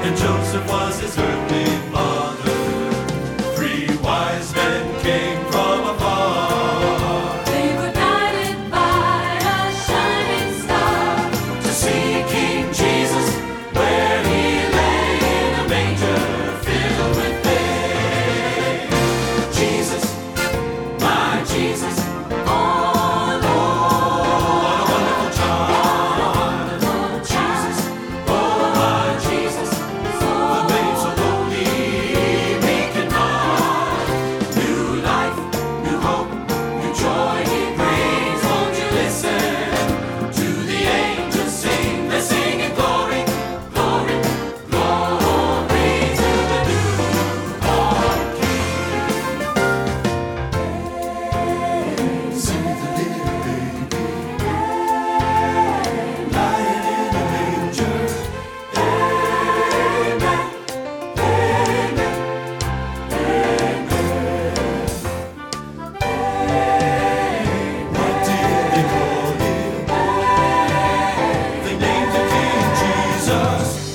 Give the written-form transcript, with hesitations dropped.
and Joseph was his earthly father. Three wise men came from afar. They were guided by a shining star To see King Jesus where he lay in a manger filled with hay. Jesus, my Jesus, on what a wonderful child. Jesus, oh my Jesus, the babe so holy, meek and mild. New life, new hope, new joy he brings. Won't you listen to the angels sing? They're singing glory, glory, glory to the newborn King. See the little baby lying in a manger. Amen, amen, amen. What did they call him? They named him King Jesus.